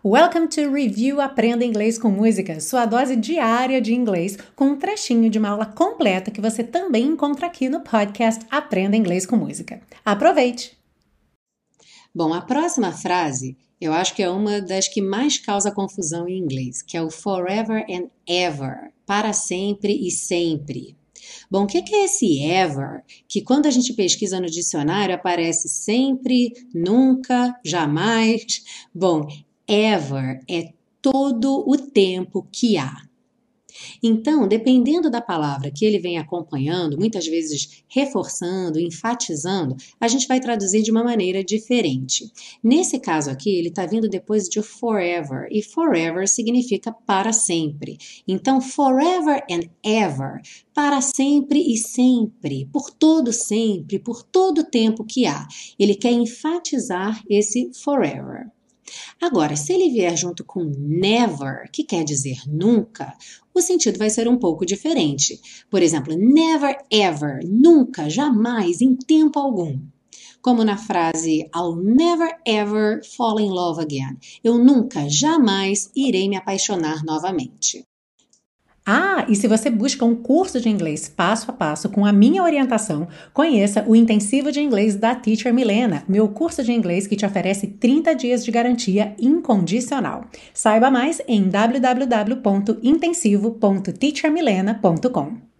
Welcome to Review Aprenda Inglês com Música, sua dose diária de inglês, com um trechinho de uma aula completa que você também encontra aqui no podcast Aprenda Inglês com Música. Aproveite! Bom, a próxima frase eu acho que é uma das que mais causa confusão em inglês, que é o forever and ever, para sempre e sempre. Bom, o que é esse ever, que quando a gente pesquisa no dicionário aparece sempre, nunca, jamais? Bom, ever é todo o tempo que há. Então, dependendo da palavra que ele vem acompanhando, muitas vezes reforçando, enfatizando, a gente vai traduzir de uma maneira diferente. Nesse caso aqui, ele está vindo depois de forever, e forever significa para sempre. Então, forever and ever, para sempre e sempre, por todo o tempo que há. Ele quer enfatizar esse forever. Agora, se ele vier junto com never, que quer dizer nunca, o sentido vai ser um pouco diferente. Por exemplo, never ever, nunca, jamais, em tempo algum. Como na frase I'll never ever fall in love again. Eu nunca, jamais irei me apaixonar novamente. E se você busca um curso de inglês passo a passo com a minha orientação, conheça o Intensivo de Inglês da Teacher Milena, meu curso de inglês que te oferece 30 dias de garantia incondicional. Saiba mais em www.intensivo.teachermilena.com.